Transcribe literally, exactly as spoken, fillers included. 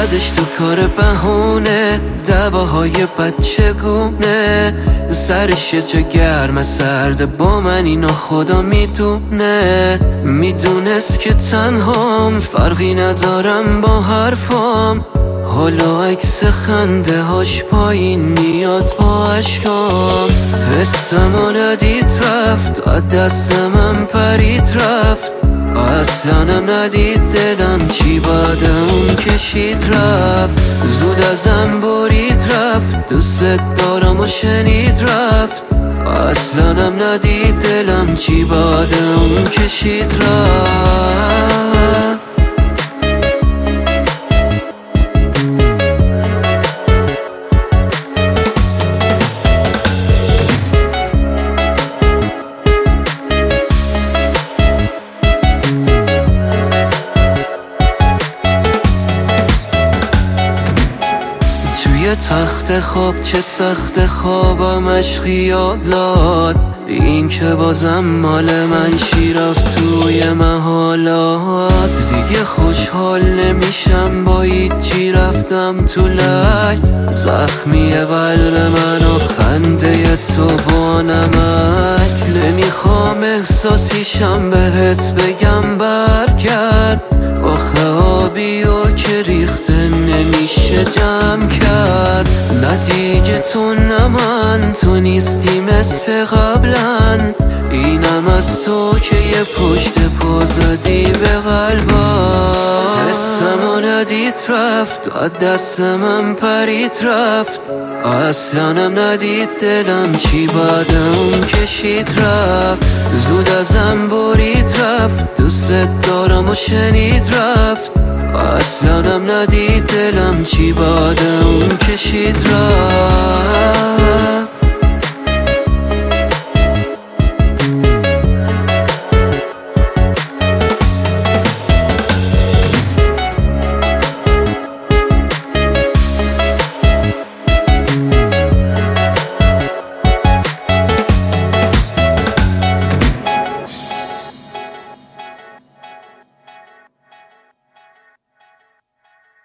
بعدش تو کار بهونه، دواهای بچه گونه، سرش یه جا گرم سرده با من، اینو خدا میدونه. میدونست که تنهام، فرقی ندارم با حرفام، حالا عکس خنده هاش پایین میاد با عشقام. حسمو ندید رفت، از دست من پرید رفت، اصلانم ندید دلم چی بعد اون کشید رفت. زود ازم برید رفت، دوست دارم و شنید رفت، اصلانم ندید دلم چی بعد اون کشید رفت. توی تخت خواب چه سخت خوابمش خیالات، این که بازم مال من شیرفت توی محالات. دیگه خوشحال نمیشم با هیچی، رفتم تو لک، زخمیه قلب من و خنده تو با نمک. نمیخوام احساسیشم بهت بگم برگرد، آخه آبی و که ریخته نمیشه جمع کرد. نه دیگه تو نه من، تو نیستی مثل قبلا، اینم از تو که یه پشت پا زدی به قلبم. حسمو ندید رفت، از دست من پرید رفت، اصلانم ندید دلم چی بعد اون کشید رفت. زود ازم برید رفت، دوست دارم و شنید رفت، اصلانم ندید دلم چی بعد اون کشید رفت.